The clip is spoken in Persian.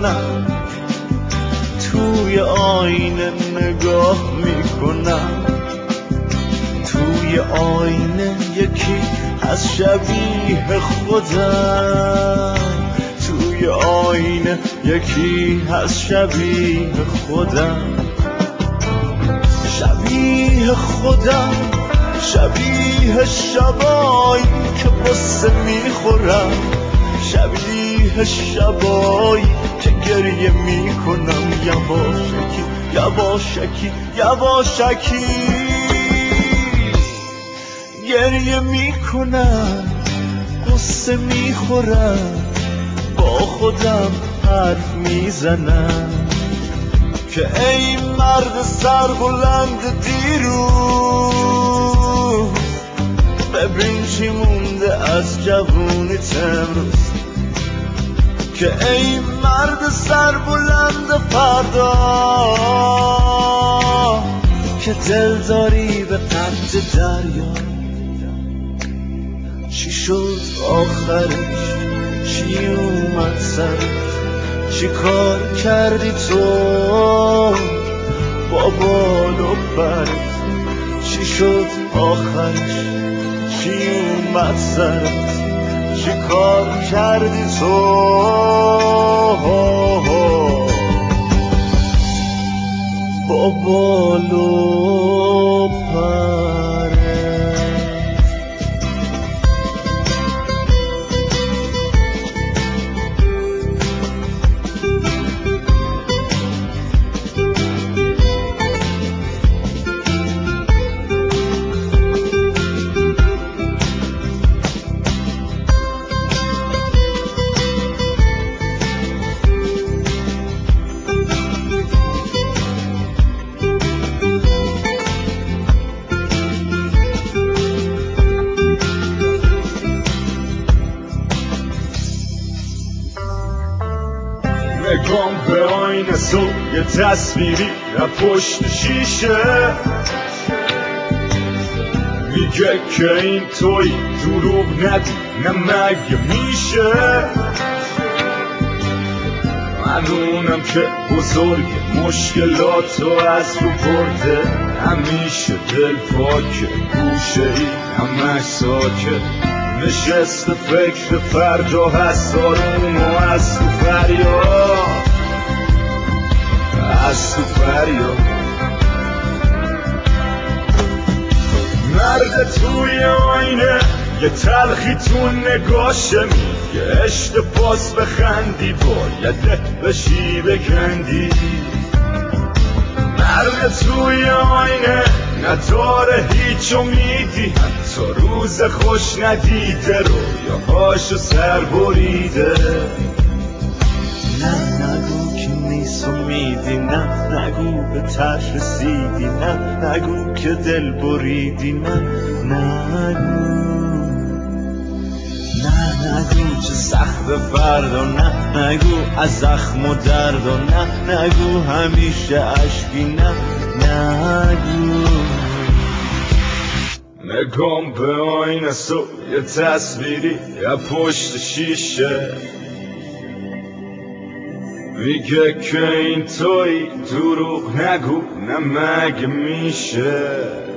میکنم، توی آینه نگاه میکنم، توی آینه یکی از شبیه خودم، توی آینه یکی از شبیه خودم، شبیه خودم، شبیه شبایی که قصه میخورم، شبیه شبایی که گریه میکنم، یواشکی یواشکی یواشکی گریه میکنم، قصه میخورم، با خودم حرف میزنم که ای مرد سربلند دیروز، ببین چی مونده از جوونیت امروز، که ای مرد سربلند فردا که دل داری به قد دریا. چی شد آخرش، چی اومد سرش، چی کار کردی تو با بال و برت، چی شد آخرش، چی اومد سرت، چی کار کردی تو با بال و پرت. نگام به آینه سو یه تصویری از پشت شیشه میگه که این توی دروغ نگو، نه مگه میشه، من اونم که بزرگ مشکلاتو از رو برده، همیشه دل پاکه گوشه ای همش ساکت، نشست فکر فردا هست آروم و از تو فریاد، از تو فریاد. مرد توی آینه یه تلخی تو نگاشه میگه اشتباس بخندی باید بشی بکندی، مرد توی آینه نداره هیچ امیدی، حتی روز خوش ندیده رویاهاشو سر بریده. نه نگو که نیست امیدی، نه نگو به تش رسیدی، نه نگو که دل بریدی، نه نگو، نه نگو چه سخت فردا، نه نگو از زخم و درد و نه نگو همیشه عشقی، نه نگو. نگام به آینه سو یه تصویری یا پشت شیشه میگه که این توی دروغ نگو، نه مگه میشه.